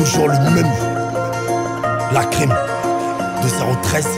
toujours le même. La crime de 013.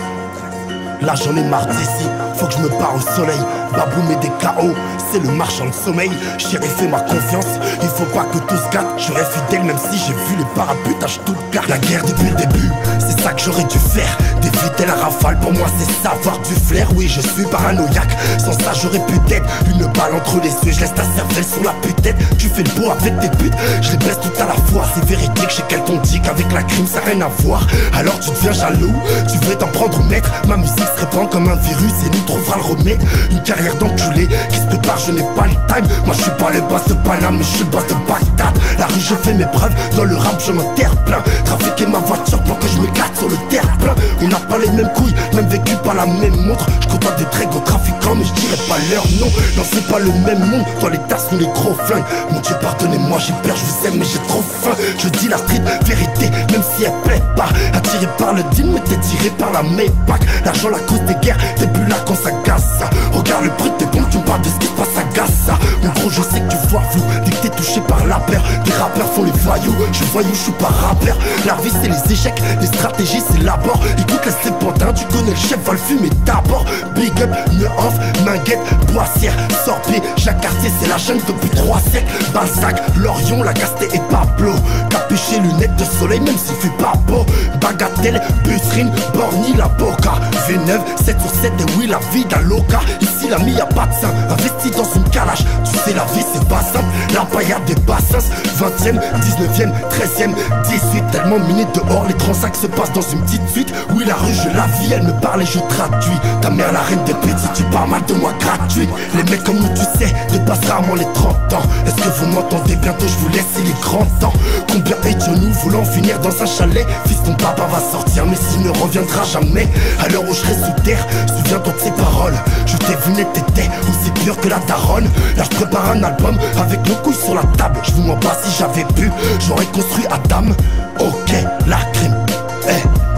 Là j'en ai marre d'ici, faut que je me barre au soleil. Babou met des KO, c'est le marchand de sommeil. Chéri fais ma confiance, il faut pas que tout se gâte. Je reste fidèle même si j'ai vu les paraputes à Stuttgart. La guerre depuis le début, c'est ça que j'aurais dû faire. D'éviter la rafale, pour moi c'est savoir du flair. Oui je suis paranoïaque, sans ça j'aurais pu être une balle entre les yeux, je laisse ta cervelle sur la putette. Tu fais le beau avec tes putes, je les baisse tout à la fois. C'est véridique, chez quelqu'un dit qu'avec la crime ça n'a rien à voir. Alors tu deviens jaloux, tu veux t'en prendre au maître. Ma musique se répand comme un virus et nous trouvera le remède. Une carrière d'enculé qui se prépare, je n'ai pas le time. Moi je suis pas le boss de Paname, mais je suis le boss de Bagdad. La rue je fais mes preuves, dans le rap je m'en terre plein. Trafiquer ma voiture pour que je m'éclate sur le terre plein. On n'a pas les mêmes couilles, même vécu par la même montre. Je côtoie des très gros trafiquants mais je dirais pas leur nom. Non c'est pas le même monde, dans les tasses sont les gros flingues. Mon Dieu pardonnez-moi, j'ai peur, je vous aime mais j'ai trop faim. Je dis la street vérité, même si elle plaît pas. Attiré par le deal mais t'es tiré par la Maybach. L'argent la cause des guerres, t'es plus là quand ça gasse. Regarde le bruit des bombes, tu me parles de ce qui se passe à Gaza. Mon gros je sais que tu vois flou, dès que t'es touché par la peur. Les rappeurs font les voyous, je suis voyou, je suis pas rappeur. La vie c'est les échecs, les stratégies c'est l'abord. Écoute laisse les pantins, tu connais le chef, va le fumer d'abord. Big up, Neuf, Minguette, Boissière, Sorbier, Jacques Cartier, c'est la chaîne depuis 3 siècles. Balzac, Lorion, Lagasté et Pablo. Capuché, lunettes de soleil, même s'il fait pas beau. Bagatelle, Busserine, Borny, la Boca. V9, 7 sur 7 et oui la vie d'un loca. Ici l'ami y'a pas de sein, investi dans une calage. Tu sais la vie c'est pas simple, la paillade des bassins. 20e, 19e, 13e, 18. Tellement miné dehors, les transacts se passent dans une petite suite. Oui la rue je la vis, elle me parle et je traduis. Ta mère la reine des petits, tu parles mal de moi gratuit. Les mecs comme nous tu sais, dépassent rarement les 30 ans. Est-ce que vous m'entendez? Bientôt je vous laisse, il est grand temps. Combien étions-nous voulant finir dans un chalet? Fils ton papa va sortir mais s'il ne reviendra jamais. À l'heure où je serai sous terre, souviens-toi de ces paroles. Je t'ai vu net, t'étais aussi pur que la daronne. Là je prépare un album avec nos couilles sur la table. Je vous mens pas, si j'avais pu, j'aurais construit Adam. Ok, la crime,